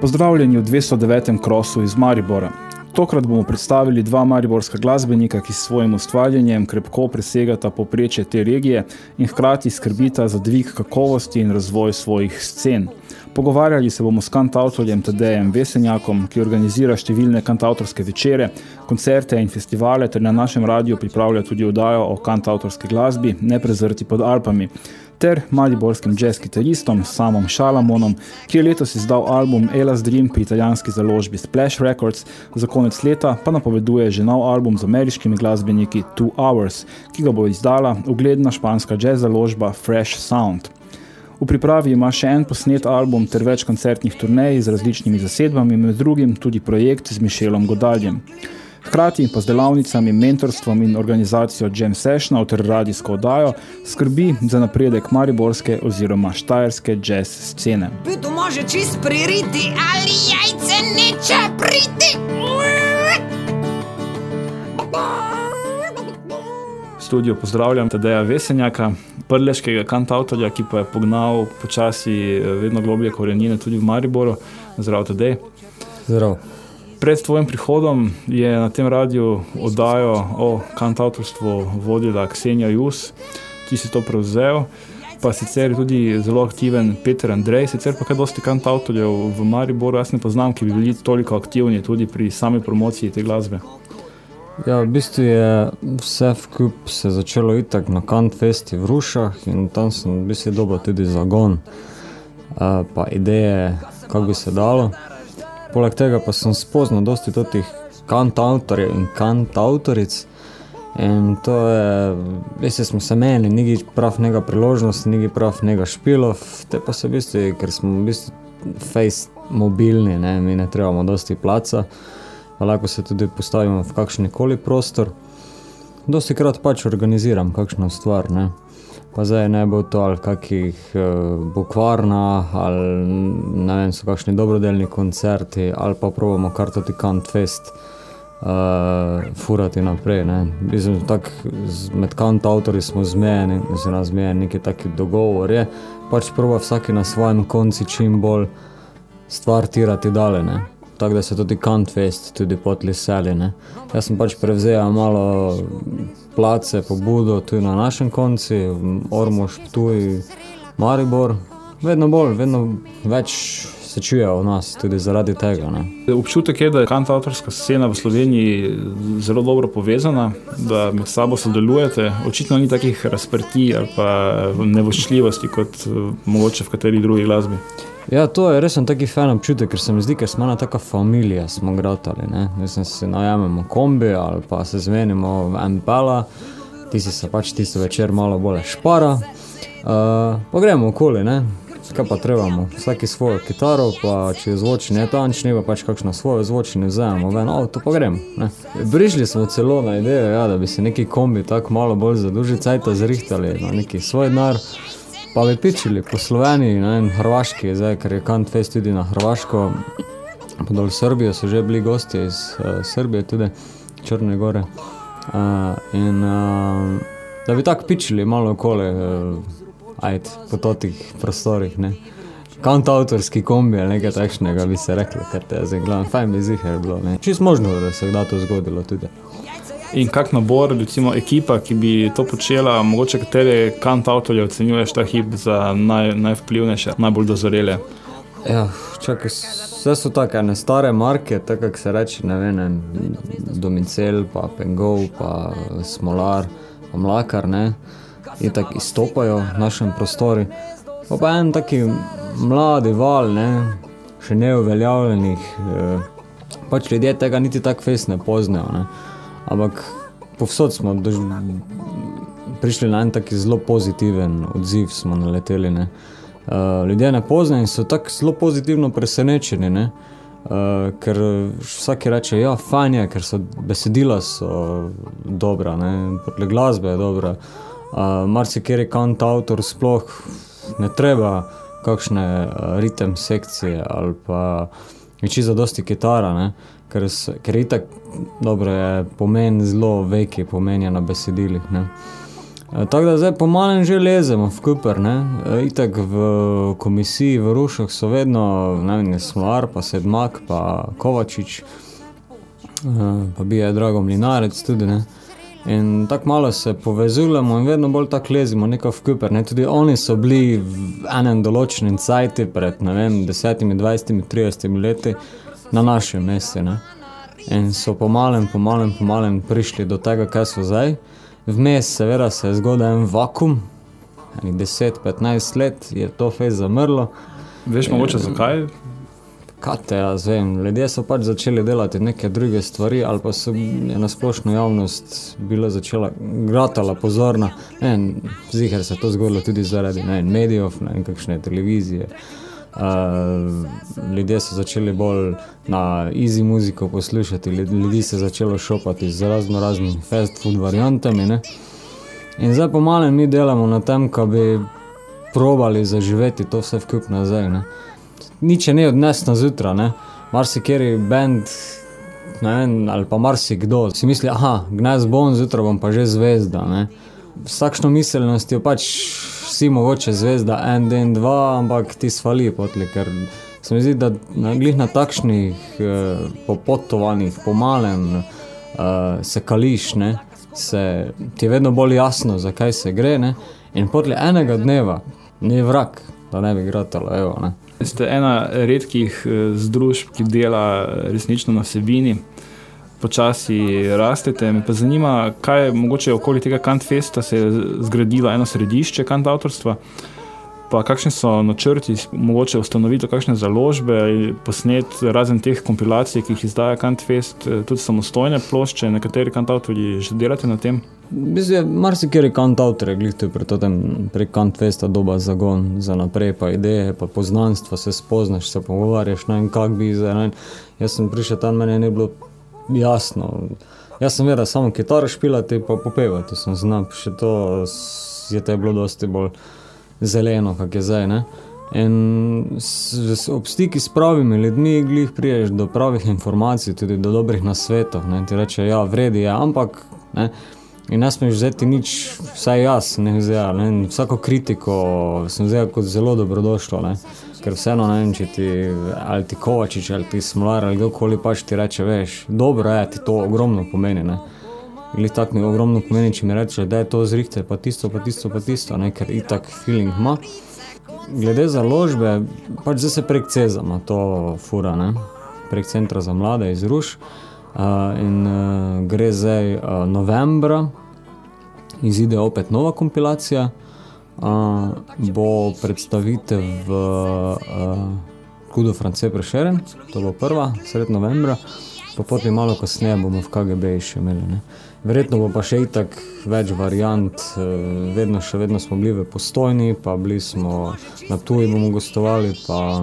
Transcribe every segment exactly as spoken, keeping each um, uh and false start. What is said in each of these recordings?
Pozdravljeni v dvesto devetem krosu iz Maribora. Tokrat bomo predstavili dva mariborska glasbenika, ki s svojim ustvarjanjem krepko presegata povprečje te regije in hkrati skrbita za dvig kakovosti in razvoj svojih scen. Pogovarjali se bomo s kantavtorjem Tadejem Vesenjakom, ki organizira številne kantavtorske večere, koncerte in festivale ter na našem radiju pripravlja tudi oddajo o kantavtorski glasbi Neprezrti pod Alpami, ter mariborskim jazz kitaristom Samom Šalamonom, ki je letos izdal album Ella's Dream pri italijanski založbi Splash Records, za konec leta pa napoveduje že nov album z ameriškimi glasbeniki Two Hours, ki ga bo izdala ugledna španska jazz založba Fresh Sound. V pripravi ima še en posnet album ter več koncertnih turnej z različnimi zasedbami, med drugim tudi projekt z Michelom Godaljem. Hkrati pa z delavnicami, mentorstvom in organizacijo jam sessionov ter radijsko oddajo skrbi za napredek mariborske oziroma štajerske jazz scene. Pitu može čist pririti, ali jajce neće priti. V studiu pozdravljam Tadeja Vesenjaka, prleškega kantavtorja, ki pa je pognal počasi vedno globlje korenine tudi v Mariboru. Zdrav, Tadej. Zdrav. Pred tvojim prihodom je na tem radiju oddajo o kantavtorstvu vodila Ksenija Jus, ki si to prevzel, pa sicer tudi zelo aktiven Peter Andrej, sicer pa kaj dosti kantavtorjev v Mariboru, jaz ne poznam, ki bi bili toliko aktivni tudi pri sami promociji te glasbe. Ja, v bistvu je vse vkup se začelo itak na Kantfesti v Rušah in tam sem v bistvu dobil tudi zagon, pa ideje, kako bi se dalo. Poleg tega pa sem spoznal dosti totih kantautorjev in kantautoric in to je, veste, smo se menili, nigi prav nega priložnost, nigi prav nega špilov, te pa se v bistvu, ker smo v bistvu face mobilni, ne, mi ne trebamo dosti placa, pa lahko se tudi postavimo v kakšnikoli prostor. Dosti krat pač organiziram kakšno stvar, ne. Pa zdaj ne bo to ali kakih uh, bukvarna, ali ne vem, so kakšni dobrodelni koncerti, ali pa probamo kar toti Kantfest uh, furati naprej, ne. Mislim, tak, med kantautorji smo zmejeni, oziroma zmejeni neki taki dogovor je, pač proba vsaki na svojem konci čim bolj stvar tirati dale, ne. Tako da se tudi Kantfest tudi potli seli, ne. Jaz sem pač prevzel malo place, pobudo tudi na našem konci, Ormož, Ptuj, Maribor. Vedno bolj, vedno več se čuje o nas, tudi zaradi tega, ne. Občutek je, da je kantautorska scena v Sloveniji zelo dobro povezana, da med sabo sodelujete. Očitno ni takih razprtij ali pa nevoščljivosti kot mogoče v kateri drugi glasbi. Ja, to je resen taki fan občutek, ker se mi zdi, ker smo ena taka familija, smo gratali, ne. Mislim, se najamemo kombi ali pa se zmenimo v en pela, ti si se pač tisto večer malo bolje špara, uh, pa gremo okoli, ne. Kaj pa trebamo? Vsaki svojo kitaro, pa če je zvočni je tančni, pa pač kakšno svojo zvočni vzajemo ven, avto pa gremo, ne. Prišli smo celo na idejo, ja, da bi se neki kombi tako malo bolj za duži cajta zrihtali na neki svoj denar, pa bi pičili po Sloveniji, ne, in Hrvaški, zdaj, ker je Kantfest tudi na Hrvaško, pa dol v Srbijo so že bili gosti iz uh, Srbije tudi, Črne gore, uh, in uh, da bi tako pičili malo okoli, uh, ajde, po totih prostorih, ne. Kantautorski kombi ali nekaj takšnega bi se reklo, ker te je zdaj glavno, fajn bi ziher bilo, ne. Čist možno, da se kdaj to zgodilo tudi. In kak nabor, recimo ekipa, ki bi to počela, mogoče katere kantautorje ocenjuješ ta hip za naj, najvplivnejše, najbolj dozorele? Ja, čakaj, vse so take ene stare marke, tako kak se reči, ne vem, Domicel, pa Pengov, pa Smolar, pa Mlakar, ne, in tako izstopajo v našem prostori. Pa pa en taki mladi val, ne, še neuveljavljenih, eh, pač ljudje tega niti tak fejst ne poznajo, ne. Ampak povsod smo dož... prišli na en taki zelo pozitiven odziv, smo naleteli, ne. Uh, ljudje ne poznajo in so tako zelo pozitivno presenečeni, ne. Uh, ker vsaki reče, ja, fajn je, ker so besedila so dobra, ne, potle glasba je dobra. Uh, marsikeri kantautor sploh ne treba kakšne uh, ritem sekcije ali pa čisto dosti kitara, ne. Ker, ker itak, dobro je, pomen zelo veki pomenja na besedilih, ne. Tako da zdaj pomalem že lezemo v Kuper, ne. Itak v komisiji v Rušah so vedno, ne vem, Smolar, pa Sedmak, pa Kovačič, pa bije Drago Mlinarec tudi, ne. In tako malo se povezujemo in vedno bolj tako lezimo neko v Kuper, ne. Tudi oni so bili v enem določenem cajti pred, ne vem, desetimi, dvajsetimi, tridesetimi leti na našem mestu, ne. In so pomalem, pomalem, pomalem prišli do tega, kaj so zdaj. Vmes seveda se je zgodil en vakum, enih deset, petnajst let je to fejst zamrlo. Veš mogoče zakaj? Kaj te jaz vem, ljudje so pač začeli delati neke druge stvari ali pa so je na splošno javnost bila začela gratala pozorna. Ne vem, ziher se to zgodilo tudi zaradi, ne vem, medijev, ne vem, kakšne televizije. Uh, ljudje so začeli bolj na easy muziko poslušati, ljudi se začelo šopati z razno raznimi fast food variantami, ne. In zdaj pomalem mi delamo na tem, ko bi probali zaživeti to vse vkup nazaj, ne. Nič je ne odnes na zutra, ne. Marsikeri band, ne vem, ali pa marsikdo si misli, aha, gnez bom, zutra bom pa že zvezda, ne. S takšno miselnostjo pač vsi mogoče zvezda en den, dva, ampak ti svali potli, ker se mi zdi, da na, glih na takšnih eh, popotovanih, pomalem eh, se kališ, ne, se ti je vedno bolj jasno, zakaj se gre, ne, in potli enega dneva ni vrak, da ne bi gratalo, evo, ne. Ste ena redkih združb, ki dela resnično na vsebini, počasi rastete. Me pa zanima, kaj mogoče okoli tega Kantfesta se je zgradilo eno središče kantavtorstva, pa kakšni so načrti, mogoče ustanoviti kakšne založbe, posnet razen teh kompilacij, ki jih izdaja Kantfest, tudi samostojne plošče, nekateri kantavtorji že delate na tem? Mislim, marsikeri kantavtor je glih tu pri tem, prek Kantfesta doba zagon za naprej, pa ideje, pa poznanstva, se spoznaš, se pogovarjaš, ne vem, kak bi zdaj, ne vem. Jaz sem prišel tam, meni ni bilo jasno. Jaz sem vedel samo kitaro špilati pa popevati, sem znal, še to je te bilo dosti bolj zeleno, kak je zdaj, ne. In s, ob stiki s pravimi ljudmi glih priješ do pravih informacij, tudi do dobrih nasvetov, ne. Ti reče, ja, vredi je, ampak, ne, in ne smeš vzeti nič, vsaj jaz ne vzel, ne, vsako kritiko sem vzel kot zelo dobrodošlo, ne, ker vseeno, ne vem, če ti, ali ti Kovačič, ali ti Smolar, ali kdorkoli pač ti reče, veš, dobro je, ti to ogromno pomeni, ne. Glih tak mi ogromno pomeni, če mi reče, da je to zrihte, pa tisto, pa tisto, pa tisto, ne, ker itak feeling ima. Glede založbe, pač zdaj se prek Cezama to fura, ne, prek Centra za mlade iz Ruš. Uh, in uh, gre zdaj uh, novembra, izide opet nova kompilacija, uh, bo predstavitev v uh, Kudu France Prešeren, to bo prva, sred novembra, pa potem malo kasneje bomo v K G B še imeli, ne. Verjetno bo pa še itak več variant, vedno še vedno smo bili v Postojni, pa bili smo na Ptuju bomo gostovali, pa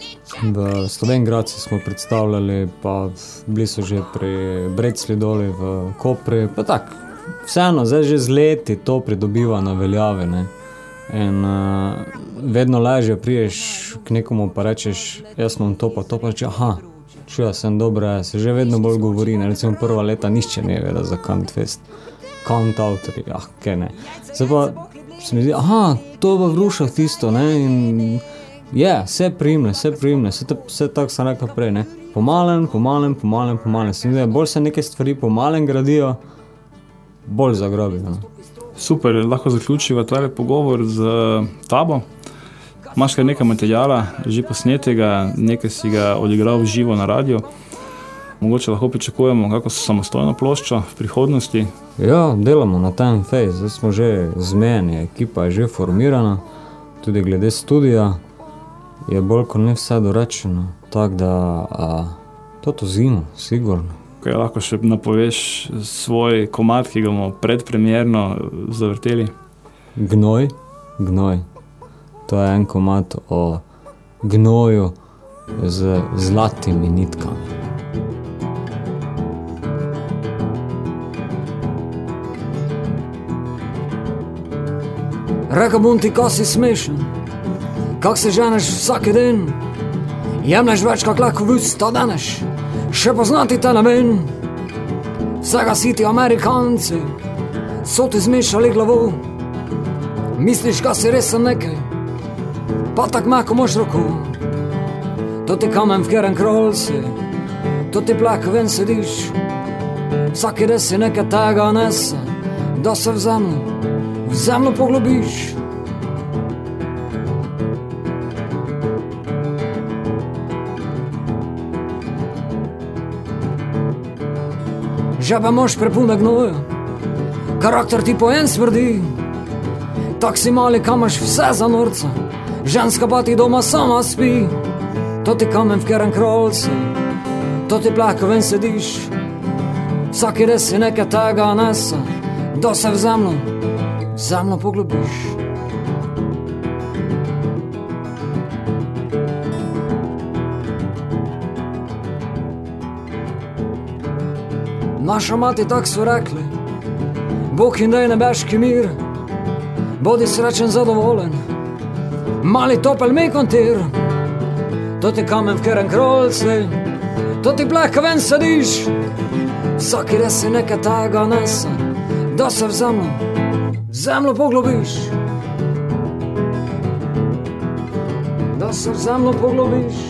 v Slovenj Gradcu smo predstavljali, pa bili so že pri Brecli doli v Kopri, pa tak, vseeno, zdaj že z leti to pridobiva na veljavi, ne. In uh, vedno lažje priješ k nekomu pa rečeš, jaz imam to pa to, pa reče, aha, čuja sem dobro, se že vedno bolj govori, ne, recimo prva leta nišče ne veda za Kantfest, kantautori, ah, kaj ne. Zdaj pa se mi zdi, aha, to bo v Rušah tisto, ne, in je, yeah, vse primne, vse primne, vse, vse tako sem rekel prej, ne, pomalen, pomalen, pomalen, pomalen, se mi zdi, bolj se neke stvari pomalen gradijo, bolj zagrabijo, ne. Super, lahko zaključiva tale pogovor z tabo. Imaš kar nekaj materijala, že posnetega, nekaj si ga odigral v živo na radio. Mogoče lahko pričakujemo kako samostojno ploščo v prihodnosti. Ja, delamo na tem fejs, zdaj smo že zmeni, ekipa je že formirana, tudi glede studija je bolj kot ne vse dorečeno, tako da a, to zimo, sigurno. Kaj lahko še napoveš svoj komad, ki ga bomo predpremierno zavrteli? Gnoj, gnoj. To je en komad o gnoju z zlatimi nitkami. Reka bom ti, ko si smešen, kak se ženeš vsak den, jemneš več kak lahko vus to danes, še poznati te namen. Vsega si ti Amerikanci, so ti zmešali glavo, Misliš, ka si res sem nekaj, pa tak mako moš roku. To ti kamen v keren krol si, to ti plak ven sediš. Vsaki res si nekaj tega nese, da se v zemlju, v zemlju poglobiš. Žebe moš prepune gnoja, karakter ti po en smrdi. Tak si mali, kamaš vse za norca, ženska pa ti doma sama spi. To ti kamen v keren krol si, to ti plako ven sediš. Vsaki res si nekaj tega nese, da se v zemlju, v zemlju poglobiš. Naša mati tak so rekli, Bog in daj nebeški mir, bodi srečen, zadovoljen, mali topel mi kontir. To ti kamen v keren krolci, to ti pleka ven sediš. Vsaki res si nekaj tega nese, da se v zemlju, v zemlju poglobiš. Da se v zemlju poglobiš.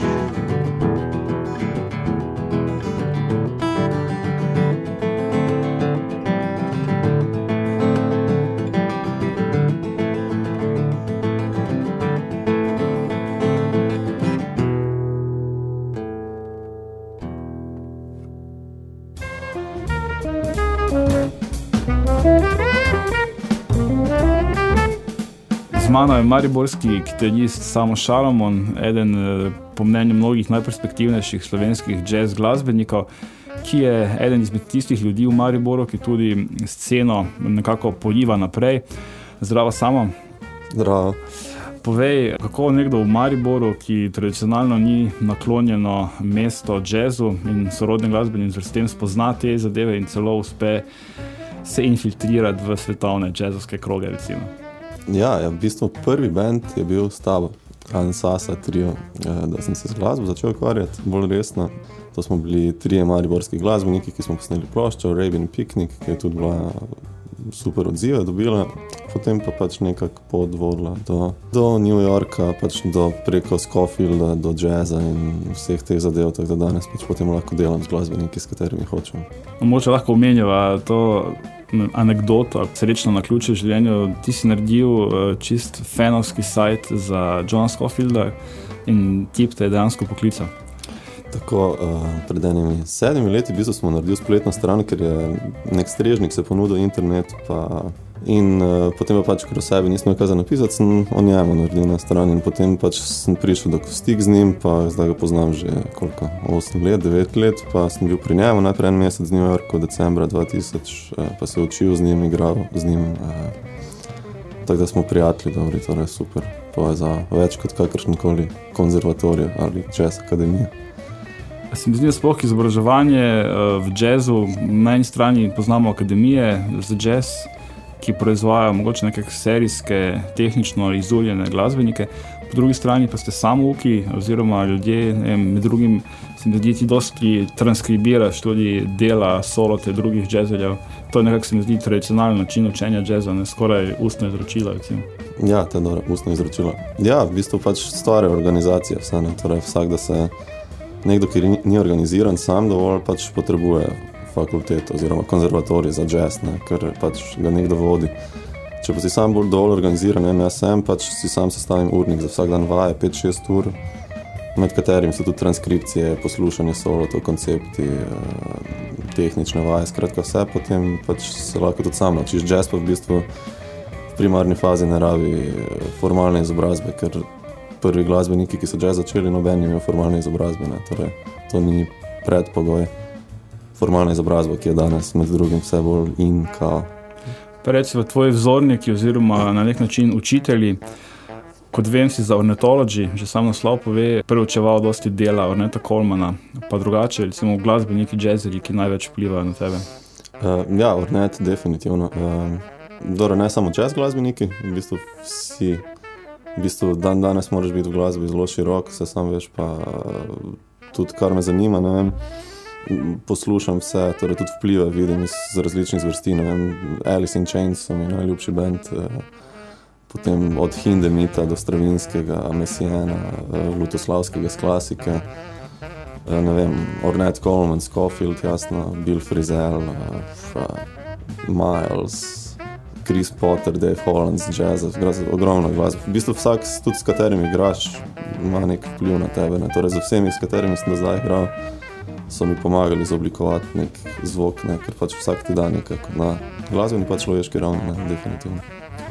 Z mano je mariborski kitarist Samo Šalamon, eden po mnenju mnogih najperspektivnejših slovenskih jazz glasbenikov, ki je eden izmed tistih ljudi v Mariboru, ki tudi sceno nekako poliva naprej. Zdravo, Samo. Zdravo. Povej, kako nekdo v Mariboru, ki tradicionalno ni naklonjeno mesto jazzu in sorodne glasbenim zvrstem, spozna te zadeve in celo uspe se infiltrirati v svetovne jazzovske kroge, recimo. Ja, ja, v bistvu prvi band je bil s tabo, Ansasa trio, da sem se z glasbo začel ukvarjati bolj resno. To smo bili trije mariborski glasbeniki, ki smo posneli ploščo, Rabin Picnic, ki je tudi bila super odzive dobila. Potem pa pač nekako pot vodila do, do New Yorka, pač do preko Scofielda, do jazza in vseh teh zadev, tako da danes pač potem lahko delam z glasbeniki, s katerimi hočem. Mogoče lahko omenjava to anekdoto, srečno naključje v življenju. Ti si naredil čist fanovski sajt za Johna Scofielda in tip te je dejansko poklical. Tako, uh, pred enimi sedmimi leti v bistvu smo naredili spletno stran, ker je nek strežnik se ponudil internet, pa in uh, potem pa pač, ker o sebi nismo kaj za napisati, sem o njemu naredil na strani in potem pač sem prišel do stik z njim, pa zdaj ga poznam že koliko, osem let, devet let, pa sem bil pri njemu najprej en mesec v New Yorku, decembra dva tisoč, uh, pa se učil z njim, igral z njim, uh, tako da smo prijatelji, dobri, torej super povezava, več kot kakršnikoli konzervatorij ali jazz akademija. Se mi zdi, sploh izobraževanje v jazzu, na eni strani poznamo akademije za jazz, ki proizvajajo mogoče neke serijske, tehnično izuljene glasbenike, po drugi strani pa ste samouki oziroma ljudje, ne vem, med drugim se mi zdi, ti dosti transkribiraš tudi dela, solote drugih jazzeljev. To je nekako se mi zdi tradicionalni način učenja jazza, ne skoraj ustno izročilo, recimo. Ja, to je dobro, ustno izročilo. Ja, v bistvu pač stvari organizacije, vse, ne, torej vsak, da se nekdo, ki ni organiziran sam dovolj, pač potrebuje fakulteto oziroma konzervatorij za jazz, ne, ker pač ga nekdo vodi. Če pa si sam bolj dovolj organiziran, ne, jaz sem, pač si sam sestavim urnik za vsak dan vaje, pet šest ur, med katerim so tudi transkripcije, poslušanje solotov, koncepti, tehnične vaje, skratka vse, potem pač se lahko tudi sam naučiš. Jazz pa v bistvu v primarni fazi ne rabi formalne izobrazbe, ker prvi glasbeniki, ki so jazz začeli, noben imajo formalne izobrazbe, ne, torej to ni predpogoj. Formalna izobrazba, ki je danes med drugim vse bolj in kao. Pa recimo tvoji vzorniki oziroma na nek način učitelji, kot vem si za ornithology, že sam naslov pove, preučeval dosti dela Orneta Colemana, pa drugače, recimo glasbeniki jazzerji, ki največ vplivajo na tebe. Uh, ja, Ornet definitivno. Uh, dobro, ne samo jazz glasbeniki, v bistvu vsi. V bistvu dan danes moraš biti v glasbi zelo širok, se sam veš, pa tudi kar me zanima, ne vem, poslušam vse, torej tudi vplive vidim iz različnih zvrsti, ne vem, Alice in Chains so mi najljubši band, potem od Hindemita do Stravinskega, Messiena, Lutoslavskega z klasike, ne vem, Ornette Coleman, Scofield, jasno, Bill Frisell, Miles, Chris Potter, Dave Holland z jazza, ogromno glasb. V bistvu vsak, tudi s katerim igraš, ima nek vpliv na tebe. Ne? Torej, z vsemi, s katerimi sem do zdaj igral, so mi pomagali izoblikovati nek zvok, ne? Ker pač vsak ti da nekaj. Na glasbeni pa človeški ravni, ne? Definitivno.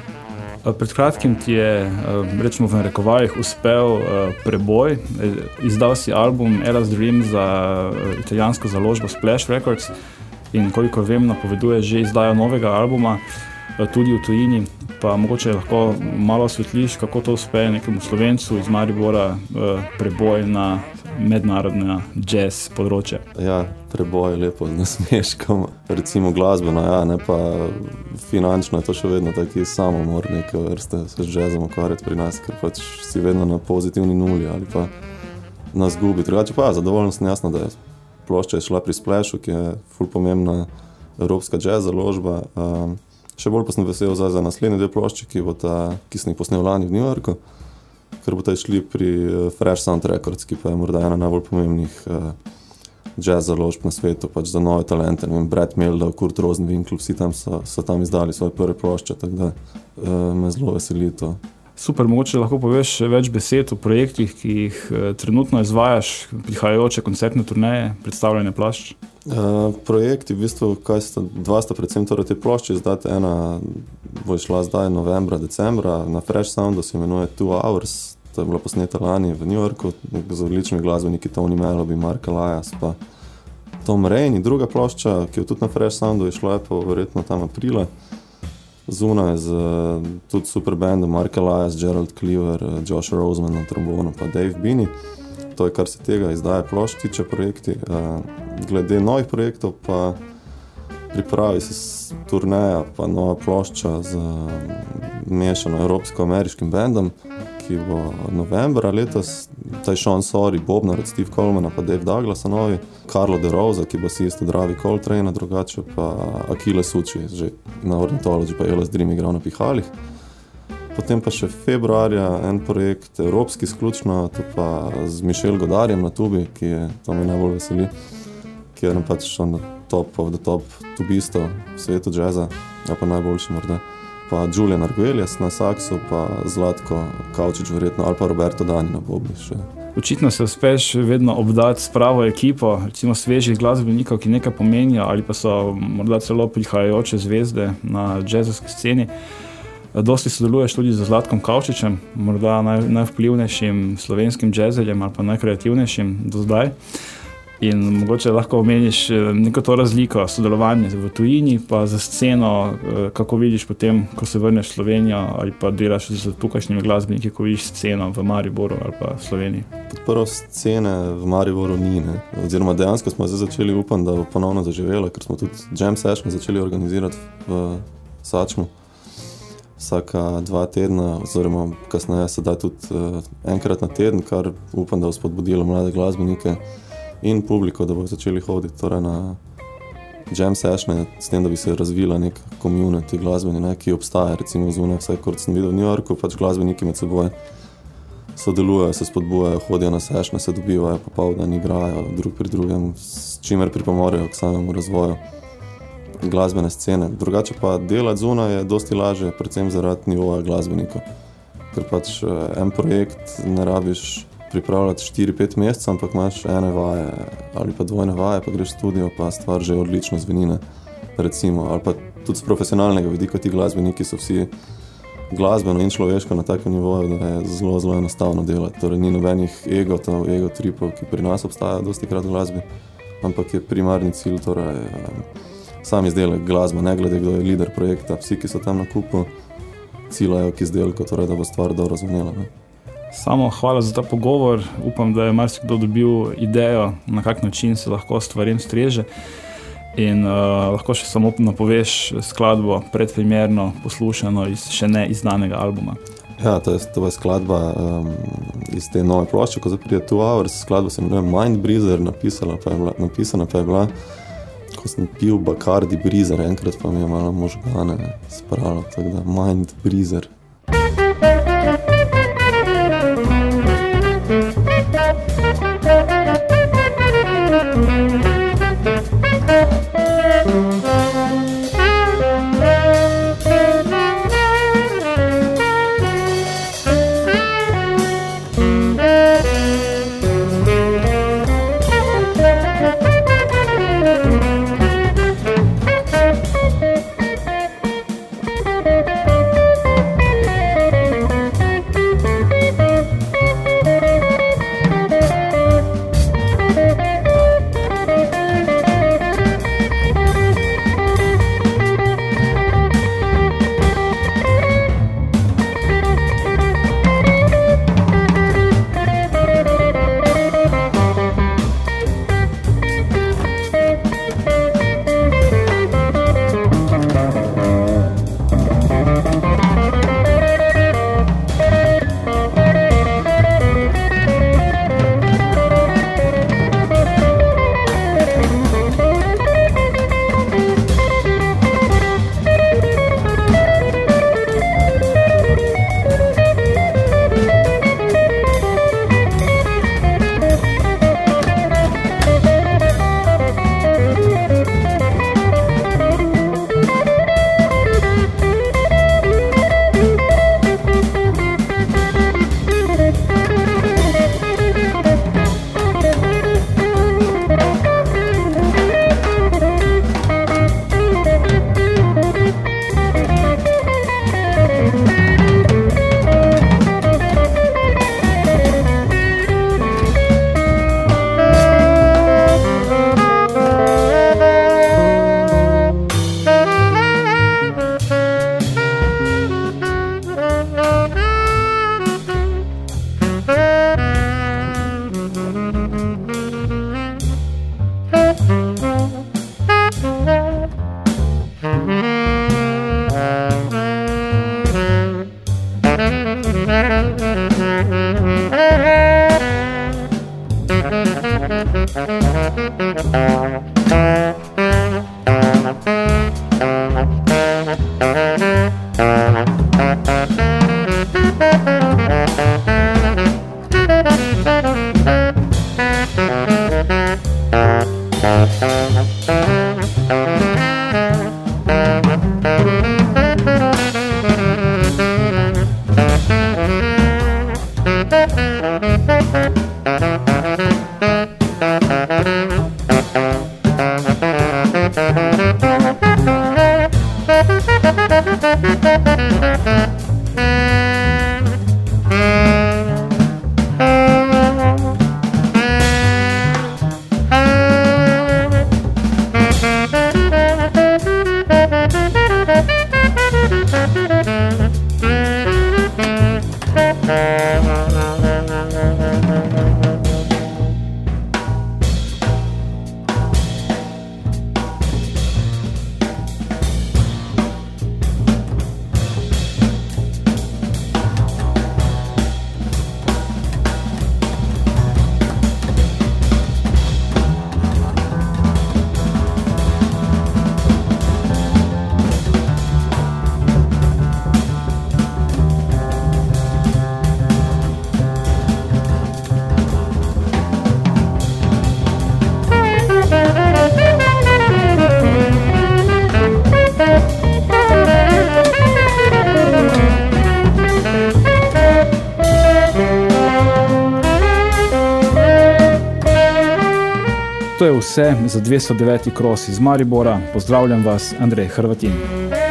Pred kratkim ti je, rečemo v narekovajih, uspel preboj. Izdal si album Ella's Dream za italijansko založbo Splash Records in koliko vem, napoveduje že izdajo novega albuma, tudi v tujini. Pa mogoče lahko malo osvetliš, kako to uspe nekemu Slovencu iz Maribora preboj na mednarodna jazz področje. Ja, preboj je lepo z nasmeškom. Recimo glasbeno, ja, ne pa finančno je to še vedno taki samomor neke vrste se z jazzom ukvarjati pri nas, ker pač si vedno na pozitivni nuli ali pa na zgubi. Drugače pa ja, zadovoljno sem jasno, da je plošča je šla pri Splashu, ki je ful pomembna evropska jazz založba. Um, še bolj pa sem vesel za, za naslednje dve plošči, ki, bo ta, ki sem jih posnel lani v New Yorku, ker bo ta išli pri Fresh Sound Records, ki pa je morda ena najbolj pomembnih uh, jazz založb na svetu, pač za nove talente. Ne vem, Brad Mehldau, Kurt Rosenwinkel, vsi tam so, so tam izdali svoje prve plošče, tako da uh, me zelo veseli to. Super, mogoče lahko poveš več besed o projektih, ki jih uh, trenutno izvajaš, prihajajoče koncertne turneje, predstavljanje plošč? Uh, projekti, v bistvu, kaj sta, dva sta predvsem torej te plošče izdati, ena bo išla zdaj novembra, decembra, na Fresh Soundu se imenuje Two Hours, to je bila posneta lani v New Yorku, z odličnimi glasbeniki Tony Melloby, Mark Elias, pa Tom Rain, in druga plošča, ki je tudi na Fresh Soundu, je šla je pa verjetno tam aprila, zunaj z tudi super bandom Mark Elias, Gerald Cleaver, Josh Roseman na trombonu, pa Dave Bini. To je, kar se tega izdaje plošč tiče projekti. Glede novih projektov pa pripravi se turneja pa nova plošča z mešano evropsko-ameriškim bandom, ki bo novembra letos. Tayshaun Sorry, Bobnar od Steve Colemana pa Dave Douglasa novi, Carlo De Rosa, ki bo si isto Dravi Coltrane, drugače pa Achille Succi, že na Ornithology pa Ella's Dream igral na pihalih. Potem pa še februarja en projekt evropski sključno, to pa z Michel Godarjem na tubi, ki je, to me najbolj veseli, ki je pač na top of the top tubistov v svetu jazza, ja pa najboljši morda. Pa Julian Arguelles na saksu, pa Zlatko Kavčič verjetno, ali pa Roberto Dani na bobni še. Očitno se uspeš vedno obdati s pravo ekipo, recimo svežih glasbenikov, ki nekaj pomenijo, ali pa so morda celo prihajajoče zvezde na jazzovski sceni. Dosti sodeluješ tudi z Zlatkom Kavčičem, morda naj, najvplivnejšim slovenskim jazzerjem ali pa najkreativnejšim do zdaj. In mogoče lahko omeniš neko to razliko, sodelovanje v tujini, pa za sceno, kako vidiš potem, ko se vrneš v Slovenijo ali pa delaš z tukajšnjimi glasbeniki, ko vidiš sceno v Mariboru ali pa v Sloveniji. Prvo scene v Mariboru ni, ne. Oziroma dejansko smo zdaj začeli, upam, da bo ponovno zaživela, ker smo tudi jam session začeli organizirati v Sačmu. Vsaka dva tedna, oziroma kasneje se da tudi uh, enkrat na teden, kar upam, da bo spodbudilo mlade glasbenike in publiko, da bo začeli hoditi torej na jam sessione, s tem, da bi se razvila nek community glasbeni, ne, ki obstaja, recimo zunaj, vsaj kot sem videl v New Yorku, pač glasbeniki med seboj sodelujejo, se spodbujajo, hodijo na sessione, se dobivajo, popoldan igrajo drug pri drugem, s čimer pripomorejo k samemu razvoju glasbene scene. Drugače pa delati zunaj je dosti lažje, predvsem zaradi nivoja glasbenikov. Ker pač en projekt ne rabiš pripravljati štiri pet mesecev, ampak imaš ene vaje ali pa dvojne vaje, pa greš v studio, pa stvar že odlično zveni, recimo. Ali pa tudi z profesionalnega vidika ti glasbeniki so vsi glasbeno in človeško na takem nivoju, da je zelo, zelo enostavno delati. Torej ni nobenih egotov, ego tripov, ki pri nas obstajajo dosti krat v glasbi, ampak je primarni cilj torej sam izdelek glasba, ne glede kdo je lider projekta, vsi, ki so tam na kupu, ciljajo k izdelku, torej da bo stvar dobro razumela. Ne? Samo hvala za ta pogovor, upam, da je marsikdo dobil idejo, na kak način se lahko stvarem streže in uh, lahko še samo napoveš skladbo predpremierno poslušano iz še ne izdanega albuma. Ja, to je, to je skladba um, iz te nove plošče, ko zaprije Two Hours, skladba se imenuje Mind Breezer, napisala pa je bila, napisana pa je bila, ko sem pil Bacardi Breezer, enkrat pa mi je malo možgane spravilo, tako da Mind Breezer. To je vse za dvesto deveti Kros iz Maribora. Pozdravljam vas, Andrej Hrvatin.